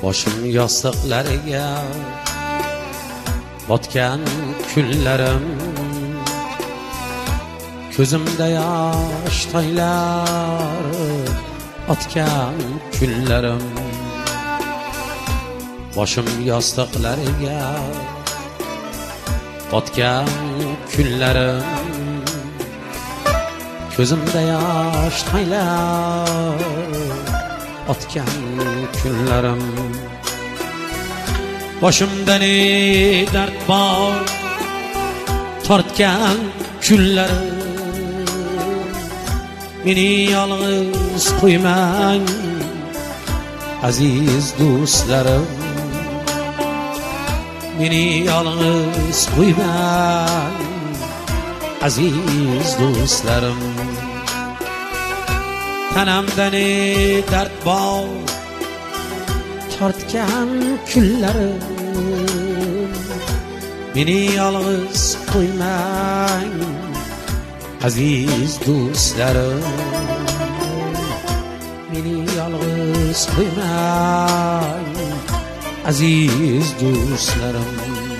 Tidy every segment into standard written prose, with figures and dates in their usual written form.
boshim yostiqlariga botgan kunlarim, ko'zimda yosh toylar otgan kunlarim, boshim yostiqlariga botgan kunlarim, ko'zimda yosh toylar otgan kunlarim. Boshimda ne dard bor tortgan kunlarim, meni yolg'iz qo'ymang aziz do'stlarim, meni yolg'iz qo'ymang aziz do'stlarim. Tanamda ne dard bor tortgan kunlarim, meni yolg'iz qo'ymang aziz do'stlarim, meni yolg'iz qo'ymang aziz do'stlarim.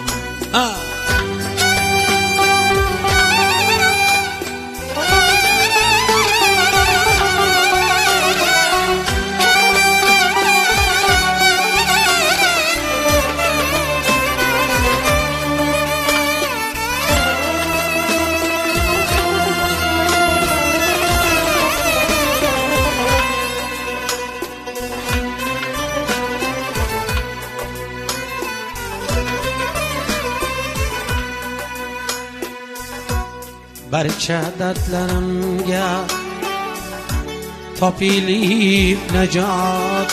Barcha dardlarimga topilib najot,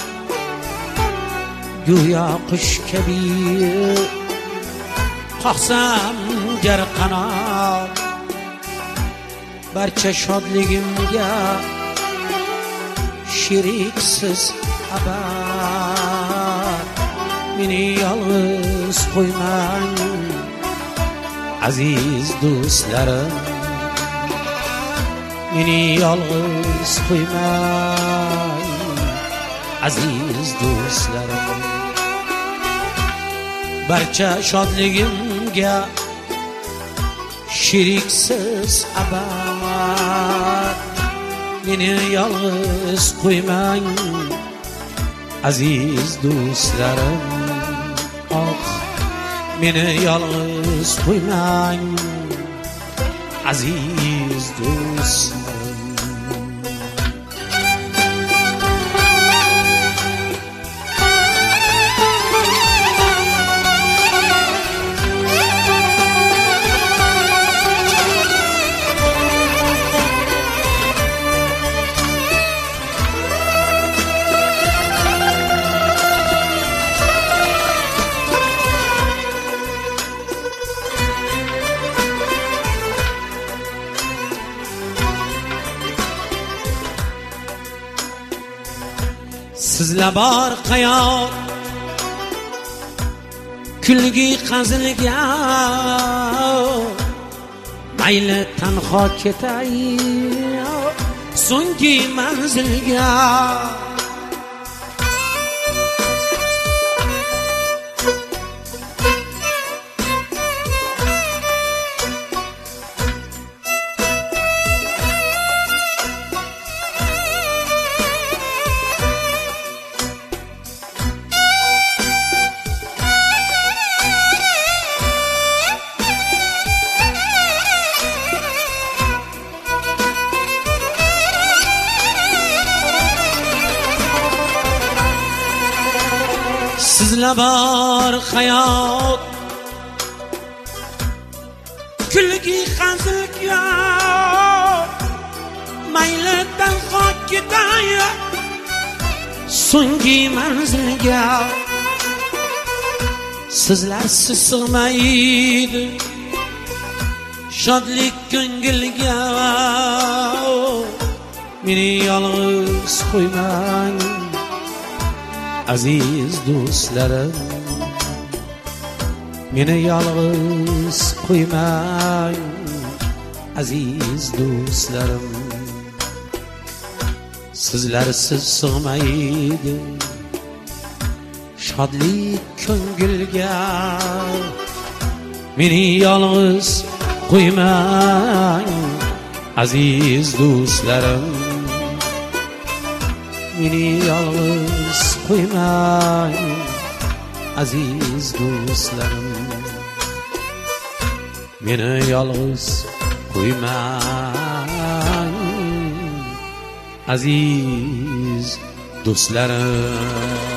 go'yo qush kabi qoqsam gar qanot. Barcha shodligimga sheriksiz abad, meni yolg'iz qo'ymang aziz do'stlarim, meni yolg'iz qo'ymang aziz do'stlarim. Barcha shodligimga sheriksiz abad, meni yolg'iz qo'ymang aziz do'stlarim. Oh, meni yolg'iz qo'ymang aziz do'stlarim. Sizlar bor hayot kulgi qazilgan, mayli tanho ketay so'nggi manzilga. Sizlar bor hayot kulgi qazilgan, mayli tanho ketay so'nggi manzilga. Sizlarsiz sig'maydi shodlik ko'ngilga, meni yolg'iz qo'ymang aziz do'stlarim, meni yolg'iz qo'ymang aziz do'stlarim. Sizlarsiz sig'maydi shodlik ko'ngilga. Meni yolg'iz qo'ymang aziz do'stlarim, meni yolg'iz qo'ymang aziz do'stlarim, meni yolg'iz qo'ymang aziz do'stlarim.